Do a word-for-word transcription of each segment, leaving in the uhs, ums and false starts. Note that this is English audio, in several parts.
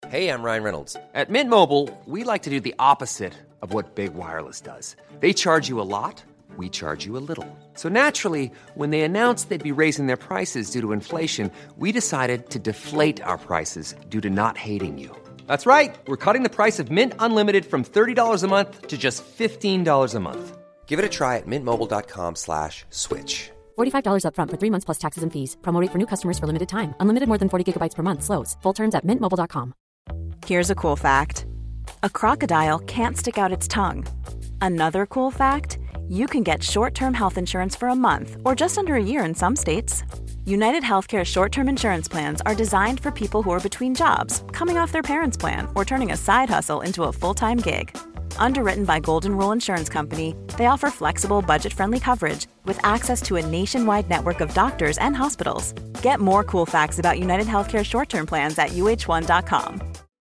Hey, I'm Ryan Reynolds. At Mint Mobile, we like to do the opposite of what Big Wireless does. They charge you a lot, we charge you a little. So naturally, when they announced they'd be raising their prices due to inflation, we decided to deflate our prices due to not hating you. That's right. We're cutting the price of Mint Unlimited from thirty dollars a month to just fifteen dollars a month. Give it a try at mintmobile.com slash switch. forty-five dollars up front for three months plus taxes and fees. Promo rate for new customers for limited time. Unlimited more than forty gigabytes per month. Slows full terms at mint mobile dot com. Here's a cool fact. A crocodile can't stick out its tongue. Another cool fact, you can get short-term health insurance for a month or just under a year in some states. United Healthcare short-term insurance plans are designed for people who are between jobs, coming off their parents' plan, or turning a side hustle into a full-time gig. Underwritten by Golden Rule Insurance Company, they offer flexible, budget-friendly coverage with access to a nationwide network of doctors and hospitals. Get more cool facts about United Healthcare short-term plans at U H one dot com.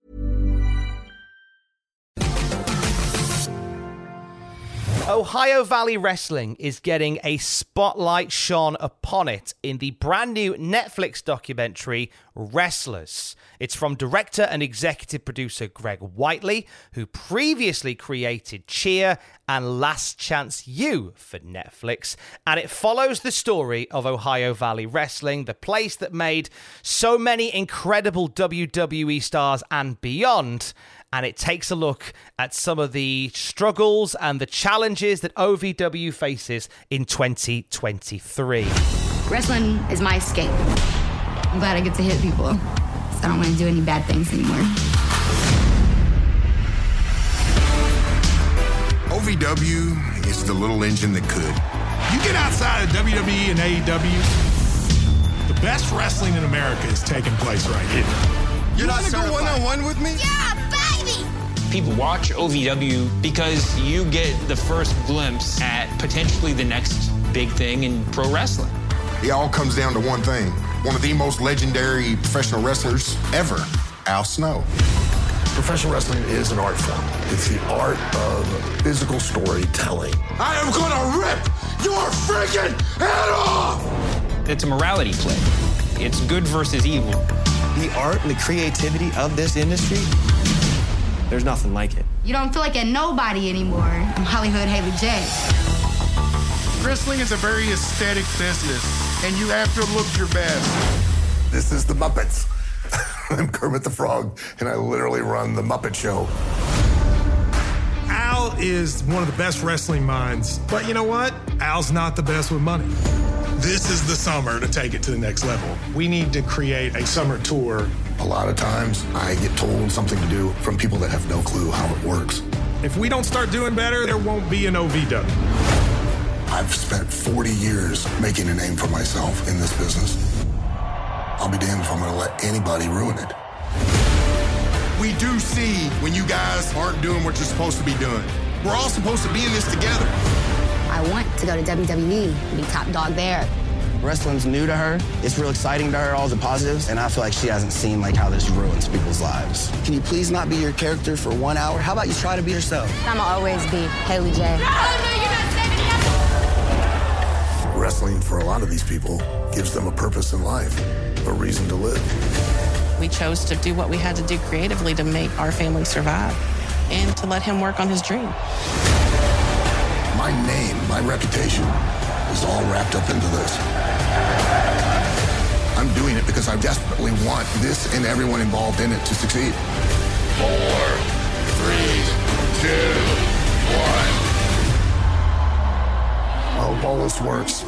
Ohio Valley Wrestling is getting a spotlight shone upon it in the brand new Netflix documentary, Wrestlers. It's from director and executive producer Greg Whiteley, who previously created Cheer and Last Chance U for Netflix. And it follows the story of Ohio Valley Wrestling, the place that made so many incredible W W E stars and beyond. And it takes a look at some of the struggles and the challenges that O V W faces in twenty twenty-three. Wrestling is my escape. I'm glad I get to hit people, so I don't want to do any bad things anymore. O V W is the little engine that could. You get outside of W W E and A E W, the best wrestling in America is taking place right here. You're you not going to go one-on-one with me? Yeah, baby! People watch O V W because you get the first glimpse at potentially the next big thing in pro wrestling. It all comes down to one thing. One of the most legendary professional wrestlers ever, Al Snow. Professional wrestling is an art form. It's the art of physical storytelling. I am gonna rip your freaking head off! It's a morality play. It's good versus evil. The art and the creativity of this industry, there's nothing like it. You don't feel like a nobody anymore. I'm Hollywood Haley J. Wrestling is a very aesthetic business, and you have to look your best. This is the Muppets. I'm Kermit the Frog, and I literally run the Muppet Show. Al is one of the best wrestling minds, but you know what? Al's not the best with money. This is the summer to take it to the next level. We need to create a summer tour. A lot of times, I get told something to do from people that have no clue how it works. If we don't start doing better, there won't be an O V W. I've spent forty years making a name for myself in this business. I'll be damned if I'm going to let anybody ruin it. We do see when you guys aren't doing what you're supposed to be doing. We're all supposed to be in this together. I want to go to W W E and be top dog there. Wrestling's new to her. It's real exciting to her, all the positives, and I feel like she hasn't seen like how this ruins people's lives. Can you please not be your character for one hour? How about you try to be yourself? I'ma always be Haley J. No, no, you're not saving me. Wrestling, for a lot of these people, gives them a purpose in life, a reason to live. We chose to do what we had to do creatively to make our family survive and to let him work on his dream. My name, my reputation is all wrapped up into this. I'm doing it because I desperately want this and everyone involved in it to succeed. Four, three, two, one. I hope all this works.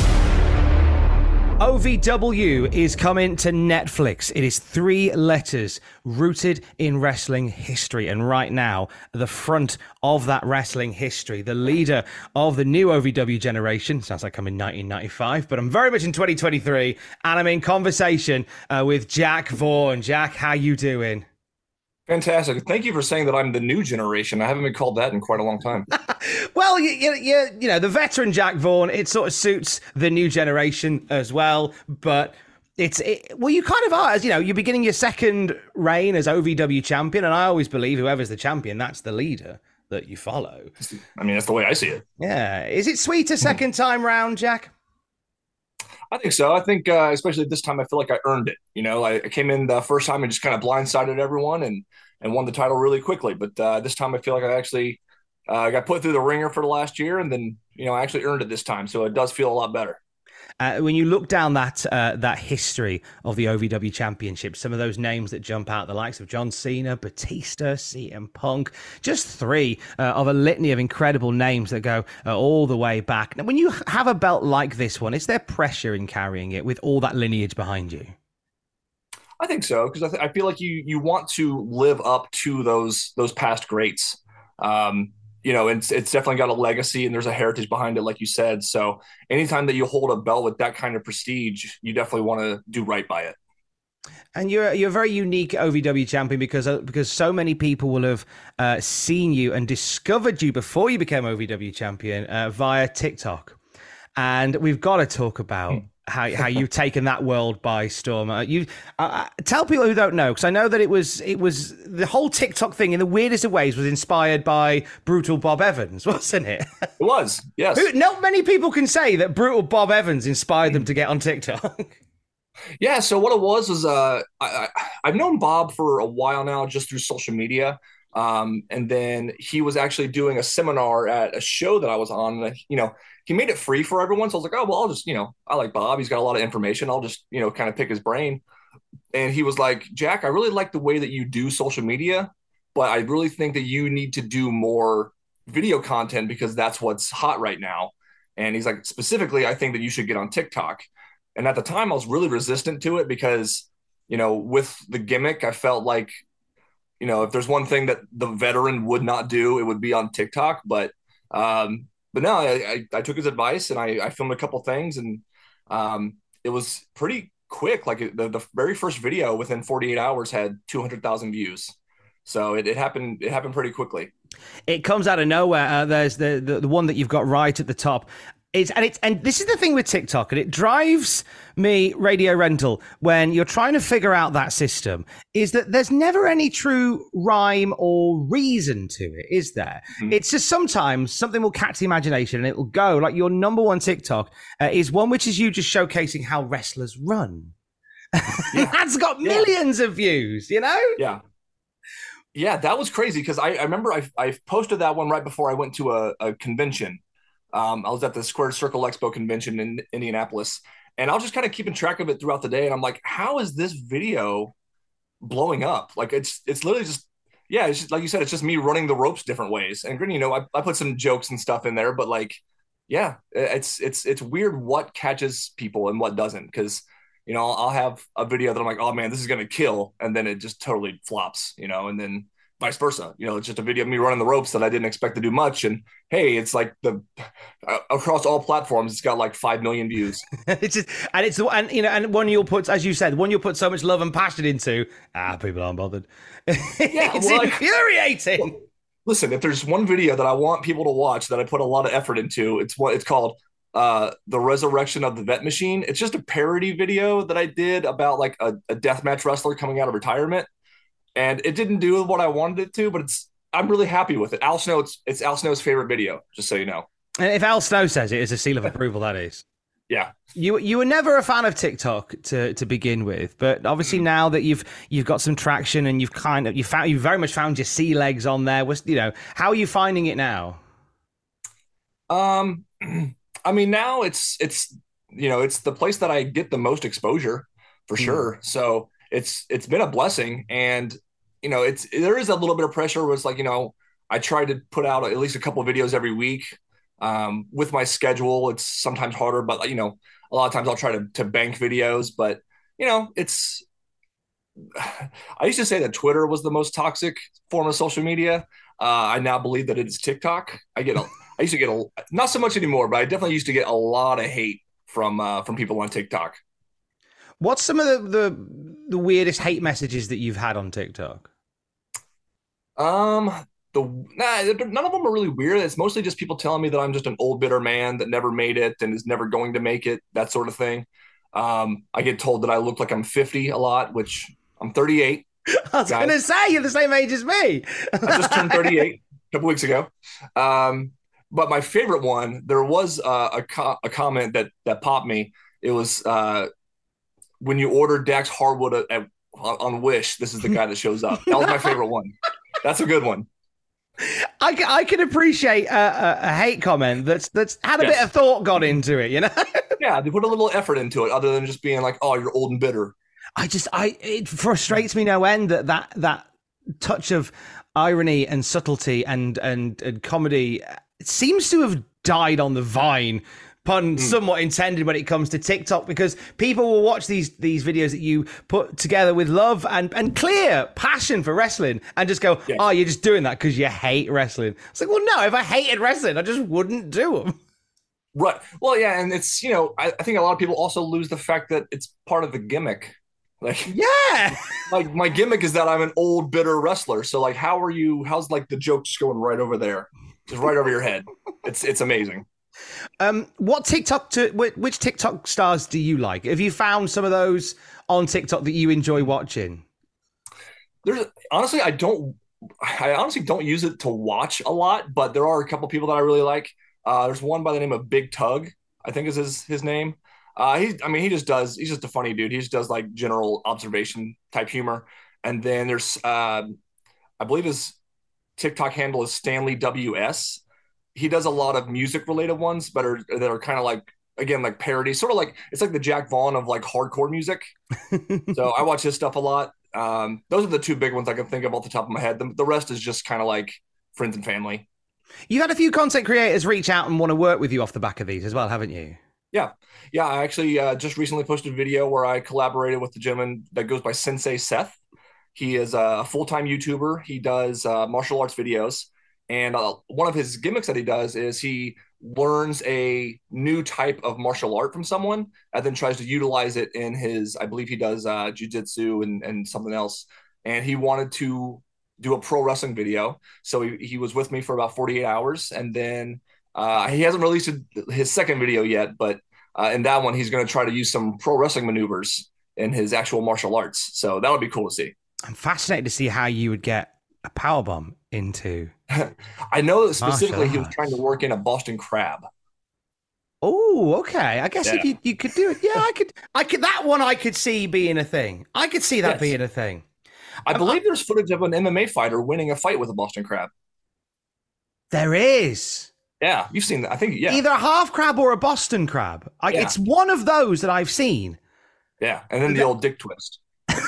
O V W is coming to Netflix. It is three letters rooted in wrestling history. And right now, the front of that wrestling history, the leader of the new O V W generation, sounds like I'm in nineteen ninety-five, but I'm very much in twenty twenty-three, and I'm in conversation uh, with Jack Vaughn. Jack, how you doing? Fantastic. Thank you for saying that I'm the new generation. I haven't been called that in quite a long time. Well, you, you, you, you know, the veteran Jack Vaughn, it sort of suits the new generation as well. But it's, it, well, you kind of are, as you know, you're beginning your second reign as O V W champion. And I always believe whoever's the champion, that's the leader that you follow. I mean, that's the way I see it. Yeah. Is it sweet a second time round, Jack? I think so. I think, uh, especially this time, I feel like I earned it. You know, I, I came in the first time and just kind of blindsided everyone and and won the title really quickly. But uh, this time, I feel like I actually uh, got put through the ringer for the last year, and then you know I actually earned it this time. So it does feel a lot better. Uh, when you look down that uh, that history of the O V W Championship, some of those names that jump out, the likes of John Cena, Batista, C M Punk, just three uh, of a litany of incredible names that go uh, all the way back. Now, when you have a belt like this one, is there pressure in carrying it with all that lineage behind you? I think so, because I, th- I feel like you you want to live up to those those past greats. Um, you know, it's it's definitely got a legacy and there's a heritage behind it, like you said. So anytime that you hold a belt with that kind of prestige, you definitely want to do right by it. And you're you're a very unique O V W champion because uh, because so many people will have uh, seen you and discovered you before you became O V W champion uh, via TikTok. And we've got to talk about how how you've taken that world by storm. Uh, you uh, tell people who don't know, because I know that it was it was the whole TikTok thing in the weirdest of ways was inspired by Brutal Bob Evans, wasn't it? It was, yes. Who, not many people can say that Brutal Bob Evans inspired them to get on TikTok. Yeah, so what it was was uh, I, I, I've known Bob for a while now, just through social media. Um, and then he was actually doing a seminar at a show that I was on. And, you know, he made it free for everyone. So I was like, oh, well, I'll just, you know, I like Bob. He's got a lot of information. I'll just, you know, kind of pick his brain. And he was like, Jack, I really like the way that you do social media, but I really think that you need to do more video content because that's what's hot right now. And he's like, specifically, I think that you should get on TikTok. And at the time I was really resistant to it because, you know, with the gimmick, I felt like, you know, if there's one thing that the veteran would not do, it would be on TikTok. But, um, but no, I, I, I took his advice and I, I filmed a couple things and um, it was pretty quick. Like the, the very first video within forty-eight hours had two hundred thousand views. So it, it happened, it happened pretty quickly. It comes out of nowhere. Uh, there's the, the, the one that you've got right at the top. It's, and it's and this is the thing with TikTok, and it drives me Radio Rental when you're trying to figure out that system, is that there's never any true rhyme or reason to it, is there? Mm-hmm. It's just sometimes something will catch the imagination and it will go. Like your number one TikTok uh, is one which is you just showcasing how wrestlers run. Yeah. That's got millions yeah. of views, you know? Yeah. Yeah, that was crazy because I, I remember I, I posted that one right before I went to a, a convention. Um, I was at the Squared Circle Expo convention in Indianapolis, and I was just kind of keeping track of it throughout the day. And I'm like, how is this video blowing up? Like, it's it's literally just, yeah, it's just, like you said, it's just me running the ropes different ways. And, you know, I, I put some jokes and stuff in there, but like, yeah, it's it's it's weird what catches people and what doesn't. Because, you know, I'll have a video that I'm like, oh, man, this is going to kill. And then it just totally flops, you know, and then vice versa. You know, it's just a video of me running the ropes that I didn't expect to do much. And hey, it's like the uh, across all platforms, it's got like five million views. It's just, and it's and you know, and one you'll put, as you said, one you'll put so much love and passion into. Ah, people aren't bothered. Yeah, it's well, infuriating. Well, listen, if there's one video that I want people to watch that I put a lot of effort into, it's what it's called. Uh, the Resurrection of the Vet Machine. It's just a parody video that I did about like a, a deathmatch wrestler coming out of retirement. And it didn't do what I wanted it to, but it's I'm really happy with it. Al Snow, it's, it's Al Snow's favorite video, just so you know. And if Al Snow says it, it's a seal of approval, that is. Yeah. You you were never a fan of TikTok to, to begin with, but obviously now that you've you've got some traction and you've kind of you found you very much found your sea legs on there. Was you know how are you finding it now? Um, I mean now it's it's you know it's the place that I get the most exposure for mm. sure. So. It's it's been a blessing, and you know it's there is a little bit of pressure. Where it's like you know I try to put out at least a couple of videos every week. Um, with my schedule, it's sometimes harder, but you know a lot of times I'll try to to bank videos. But you know it's I used to say that Twitter was the most toxic form of social media. Uh, I now believe that it is TikTok. I get a, I used to get a not so much anymore, but I definitely used to get a lot of hate from uh, from people on TikTok. What's some of the, the the weirdest hate messages that you've had on TikTok? Um, the nah, none of them are really weird. It's mostly just people telling me that I'm just an old bitter man that never made it and is never going to make it, that sort of thing. Um, I get told that I look like I'm fifty a lot, which I'm thirty-eight. I was going to say you're the same age as me. I just turned thirty-eight a couple weeks ago. Um, but my favorite one, there was uh, a co- a comment that that popped me. It was uh, when you order Dax Harwood at, at, on Wish, this is the guy that shows up. That was my favorite one. That's a good one. I can, I can appreciate a, a, a hate comment that's that's had a yes. bit of thought gone into it, you know? Yeah, they put a little effort into it other than just being like, oh, you're old and bitter. I just, I it frustrates me no end that that, that touch of irony and subtlety and, and, and comedy seems to have died on the vine. Pun mm. somewhat intended when it comes to TikTok, because people will watch these these videos that you put together with love and, and clear passion for wrestling and just go, yeah. oh, you're just doing that because you hate wrestling. It's like, well, no, if I hated wrestling, I just wouldn't do them. Right. Well, yeah, and it's, you know, I, I think a lot of people also lose the fact that it's part of the gimmick. Like, yeah, like my gimmick is that I'm an old, bitter wrestler. So, like, how are you? How's like the joke just going right over there, just right over your head? It's it's amazing. Um, what TikTok to which TikTok stars do you like? Have you found some of those on TikTok that you enjoy watching? There's honestly, I don't, I honestly don't use it to watch a lot, but there are a couple people that I really like. Uh, there's one by the name of Big Tug, I think is his his name. Uh, he, I mean, he just does. He's just a funny dude. He just does like general observation type humor. And then there's, uh, I believe his TikTok handle is Stanley W S. He does a lot of music related ones, but are that are kind of like, again, like parody, sort of like, it's like the Jack Vaughn of like hardcore music. So I watch his stuff a lot. Um, those are the two big ones I can think of off the top of my head. The, the rest is just kind of like friends and family. You've had a few content creators reach out and want to work with you off the back of these as well, haven't you? Yeah. Yeah. I actually uh, just recently posted a video where I collaborated with the gentleman that goes by Sensei Seth. He is a full-time YouTuber. He does uh, martial arts videos. And uh, one of his gimmicks that he does is he learns a new type of martial art from someone and then tries to utilize it in his, I believe he does uh, jiu-jitsu and, and something else. And he wanted to do a pro wrestling video. So he, he was with me for about forty-eight hours. And then uh, he hasn't released his second video yet, but uh, in that one, he's going to try to use some pro wrestling maneuvers in his actual martial arts. So that would be cool to see. I'm fascinated to see how you would get a powerbomb into. I know that specifically he was trying to work in a Boston Crab. Oh, okay. I guess Yeah. if you, you could do it. Yeah, I could. I could. That one I could see being a thing. I could see that Yes. being a thing. I believe there's footage of an M M A fighter winning a fight with a Boston Crab. There is. Yeah, you've seen that. I think, yeah. Either a half crab or a Boston crab. I, Yeah. It's one of those that I've seen. Yeah, and then the old dick twist.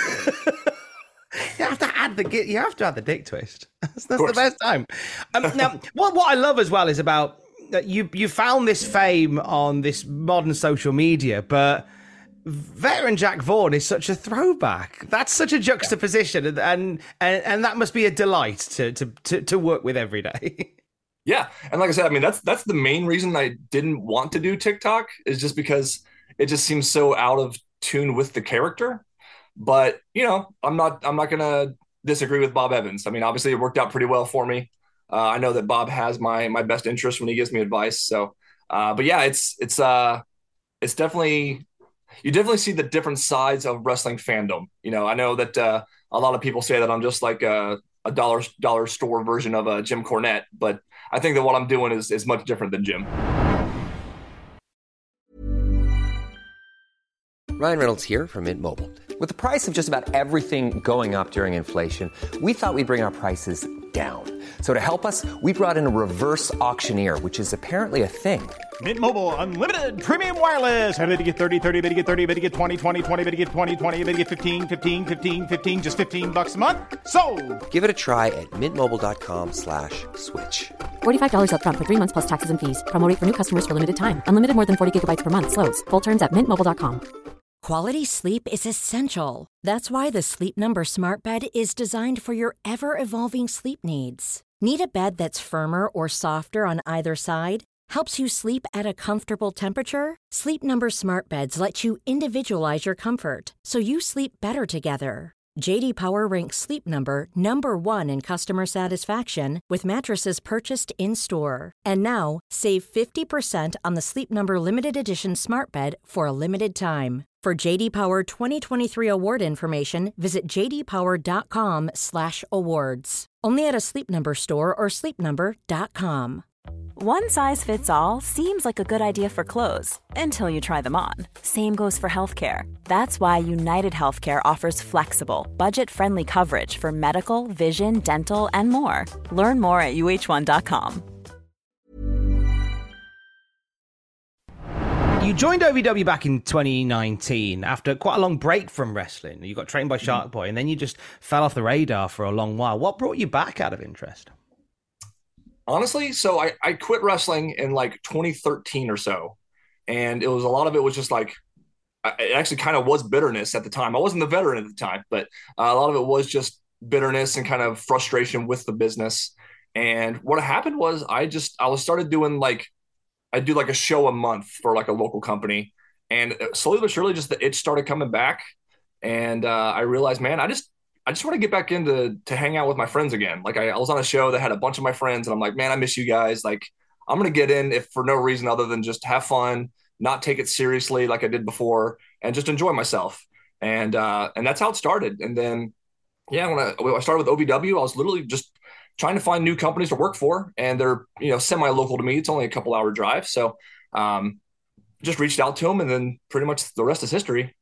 You have to add the you have to add the dick twist. That's, that's the best time. Um, now, what what I love as well is about that you you found this fame on this modern social media, but veteran Jack Vaughn is such a throwback. That's such a juxtaposition, and and and that must be a delight to to to, to work with every day. Yeah, and like I said, I mean that's that's the main reason I didn't want to do TikTok is just because it just seems so out of tune with the character. But you know, I'm not I'm not gonna disagree with Bob Evans. I mean, obviously it worked out pretty well for me. Uh, I know that Bob has my my best interest when he gives me advice. So, uh, but yeah, it's it's uh it's definitely you definitely see the different sides of wrestling fandom. You know, I know that uh, a lot of people say that I'm just like a, a dollar dollar store version of a Jim Cornette, but I think that what I'm doing is is much different than Jim. Ryan Reynolds here from Mint Mobile. With the price of just about everything going up during inflation, we thought we'd bring our prices down. So to help us, we brought in a reverse auctioneer, which is apparently a thing. Mint Mobile Unlimited Premium Wireless. How to get thirty, thirty, bit to get thirty, bit to get twenty, twenty, twenty, bit to get twenty, twenty, bit to get fifteen, fifteen, fifteen, fifteen, just fifteen bucks a month? Sold! Give it a try at mintmobile.com slash switch. forty-five dollars up front for three months plus taxes and fees. Promo rate for new customers for limited time. Unlimited more than forty gigabytes per month. Slows full terms at mint mobile dot com. Quality sleep is essential. That's why the Sleep Number Smart Bed is designed for your ever-evolving sleep needs. Need a bed that's firmer or softer on either side? Helps you sleep at a comfortable temperature? Sleep Number Smart Beds let you individualize your comfort, so you sleep better together. J D Power ranks Sleep Number number one in customer satisfaction with mattresses purchased in-store. And now, save fifty percent on the Sleep Number Limited Edition Smart Bed for a limited time. For J D Power twenty twenty-three award information, visit j d power dot com slash awards. Only at a Sleep Number store or sleep number dot com. One size fits all seems like a good idea for clothes until you try them on. Same goes for healthcare. That's why United Healthcare offers flexible, budget-friendly coverage for medical, vision, dental, and more. Learn more at U H one dot com. You joined O V W back in twenty nineteen after quite a long break from wrestling. You got trained by Shark Boy, and then you just fell off the radar for a long while. What brought you back out of interest? Honestly, so I, I quit wrestling in like twenty thirteen or so. And it was a lot of it was just like, it actually kind of was bitterness at the time. I wasn't the veteran at the time, but uh, a lot of it was just bitterness and kind of frustration with the business. And what happened was I just, I was started doing like, I do like a show a month for like a local company. And slowly but surely just the itch started coming back. And uh, I realized, man, I just, I just want to get back into to hang out with my friends again. Like I, I was on a show that had a bunch of my friends and I'm like, man, I miss you guys. Like I'm going to get in if for no reason other than just have fun, not take it seriously like I did before and just enjoy myself. And, uh, and that's how it started. And then, yeah, when I, when I started with O V W, I was literally just trying to find new companies to work for. And they're, you know, semi-local to me. It's only a couple hour drive. So um, just reached out to them and then pretty much the rest is history.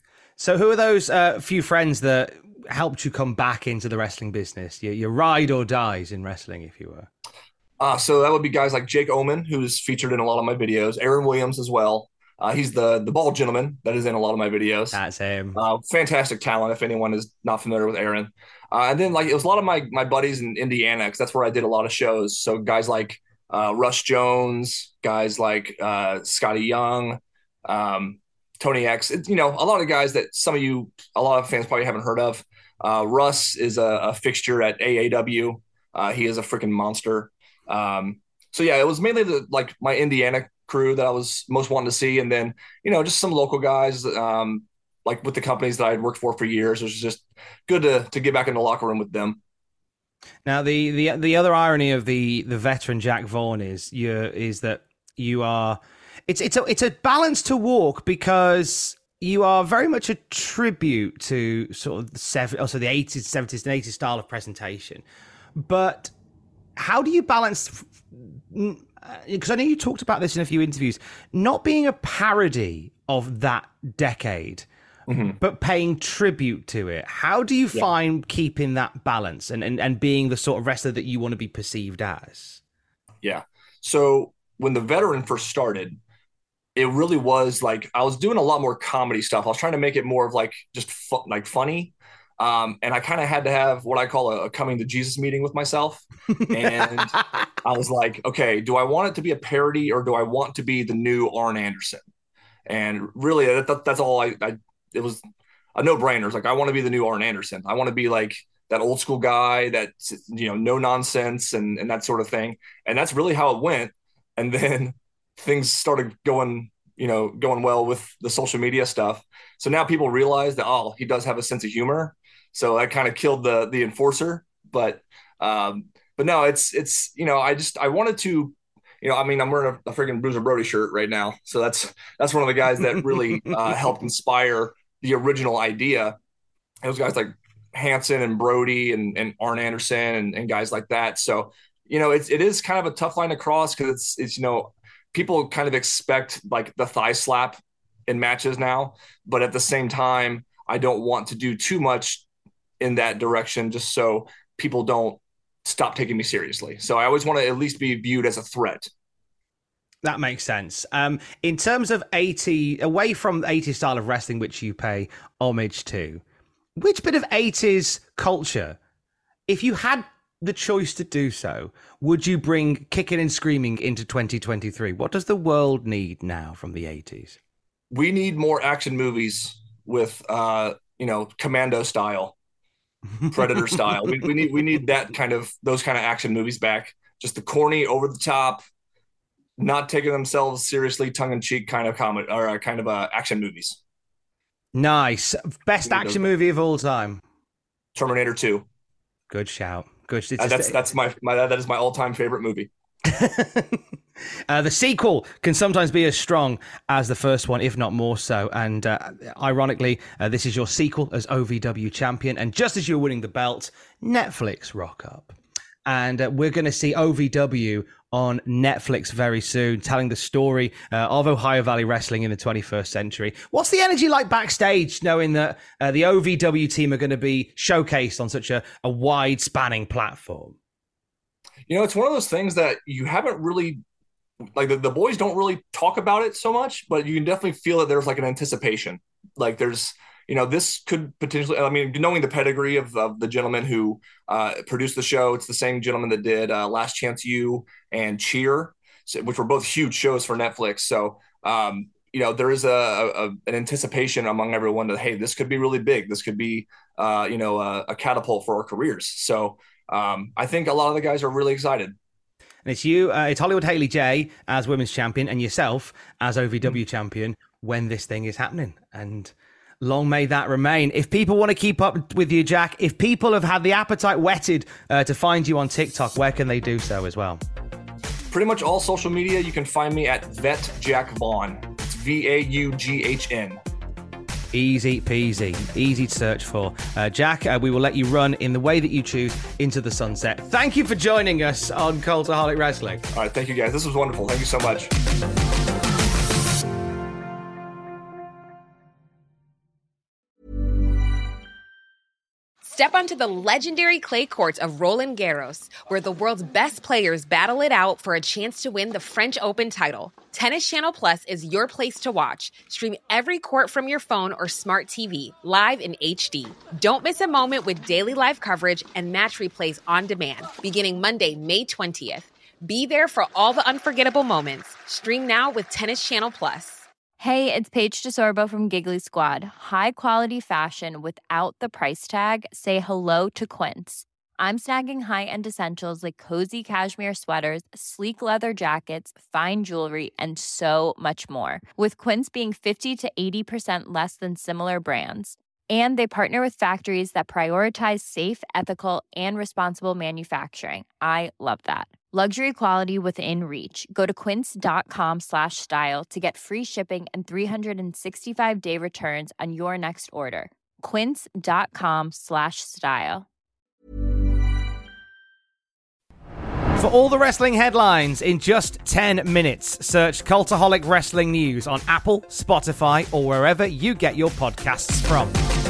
So who are those uh, few friends that helped you come back into the wrestling business? Your, your ride or dies in wrestling, if you were. Uh, so that would be guys like Jake Oman, who's featured in a lot of my videos. Aaron Williams as well. Uh, he's the the bald gentleman that is in a lot of my videos. That's him. Uh, fantastic talent. If anyone is not familiar with Aaron, uh, and then like it was a lot of my my buddies in Indiana because that's where I did a lot of shows. So guys like uh, Russ Jones, guys like uh, Scotty Young, um, Tony X. It, you know, a lot of guys that some of you, a lot of fans probably haven't heard of. Uh, Russ is a, a fixture at A A W. Uh, he is a freaking monster. Um, so yeah, it was mainly the like my Indiana crew that I was most wanting to see, and then you know just some local guys um, like with the companies that I had worked for for years. It was just good to to get back in the locker room with them. Now the the the other irony of the the veteran Jack Vaughn is you is that you are it's it's a it's a balance to walk because you are very much a tribute to sort of the seven, also the eighties, seventies, and eighties style of presentation. But how do you balance? Because I know you talked about this in a few interviews, not being a parody of that decade, mm-hmm. but paying tribute to it. How do you yeah. find keeping that balance and, and, and being the sort of wrestler that you want to be perceived as? Yeah. So when the veteran first started, it really was like I was doing a lot more comedy stuff. I was trying to make it more of like just fu- like funny. Um, and I kind of had to have what I call a, a coming to Jesus meeting with myself. And I was like, okay, do I want it to be a parody or do I want to be the new Arn Anderson? And really that, that, that's all I, I, it was a no brainer. It's like, I want to be the new Arn Anderson. I want to be like that old school guy that's, you know, no nonsense and, and that sort of thing. And that's really how it went. And then things started going, you know, going well with the social media stuff. So now people realize that, oh, he does have a sense of humor. So that kind of killed the the enforcer, but um, but no, it's it's you know I just I wanted to, you know I mean I'm wearing a, a freaking Bruiser Brody shirt right now, so that's that's one of the guys that really uh, helped inspire the original idea. Those guys like Hanson and Brody and and Arn Anderson and, and guys like that. So you know it's it is kind of a tough line to cross because it's it's you know people kind of expect like the thigh slap in matches now, but at the same time I don't want to do too much in that direction just so people don't stop taking me seriously. So I always want to at least be viewed as a threat. That makes sense. Um, in terms of eighty, away from the eighties style of wrestling, which you pay homage to, which bit of eighties culture, if you had the choice to do so, would you bring kicking and screaming into twenty twenty-three? What does the world need now from the eighties? We need more action movies with, uh, you know, Commando style. Predator style. We, we need we need that kind of those kind of action movies back. Just the corny, over the top, not taking themselves seriously, tongue in cheek kind of comedy or uh, kind of uh, action movies. Nice. Best action movie of all time. Terminator two. Good shout. Good. Uh, that's that's my, my that is my all time favorite movie. uh, the sequel can sometimes be as strong as the first one, if not more so. And uh, ironically, uh, this is your sequel as O V W champion. And just as you're winning the belt, Netflix rock up. and uh, we're going to see O V W on Netflix very soon, telling the story uh, of Ohio Valley Wrestling in the twenty-first century. What's the energy like backstage, knowing that uh, the O V W team are going to be showcased on such a, a wide-spanning platform? You know, it's one of those things that you haven't really, like the, the boys don't really talk about it so much, but you can definitely feel that there's like an anticipation. Like there's, you know, this could potentially, I mean, knowing the pedigree of, of the gentleman who uh, produced the show, it's the same gentleman that did uh, Last Chance U and Cheer, which were both huge shows for Netflix. So, um, you know, there is a, a an anticipation among everyone that, hey, this could be really big. This could be, uh, you know, a, a catapult for our careers. So um, I think a lot of the guys are really excited. And it's you, uh, it's Hollywood Haley J as women's champion and yourself as O V W mm-hmm. champion when this thing is happening. And long may that remain. If people want to keep up with you, Jack, if people have had the appetite whetted uh, to find you on TikTok, where can they do so as well? Pretty much all social media. You can find me at Vet Jack Vaughn. It's V A U G H N. Easy peasy. Easy to search for. Uh, Jack, uh, we will let you run in the way that you choose into the sunset. Thank you for joining us on Cultaholic Wrestling. All right, thank you guys. This was wonderful. Thank you so much. Step onto the legendary clay courts of Roland Garros, where the world's best players battle it out for a chance to win the French Open title. Tennis Channel Plus is your place to watch. Stream every court from your phone or smart T V, live in H D. Don't miss a moment with daily live coverage and match replays on demand, beginning Monday, May twentieth. Be there for all the unforgettable moments. Stream now with Tennis Channel Plus. Hey, it's Paige DeSorbo from Giggly Squad. High quality fashion without the price tag. Say hello to Quince. I'm snagging high-end essentials like cozy cashmere sweaters, sleek leather jackets, fine jewelry, and so much more. With Quince being fifty to eighty percent less than similar brands. And they partner with factories that prioritize safe, ethical, and responsible manufacturing. I love that. Luxury quality within reach. Go to quince.com slash style to get free shipping and three sixty-five day returns on your next order. Quince.com slash style. For all the wrestling headlines in just ten minutes, search Cultaholic Wrestling News on Apple, Spotify, or wherever you get your podcasts from.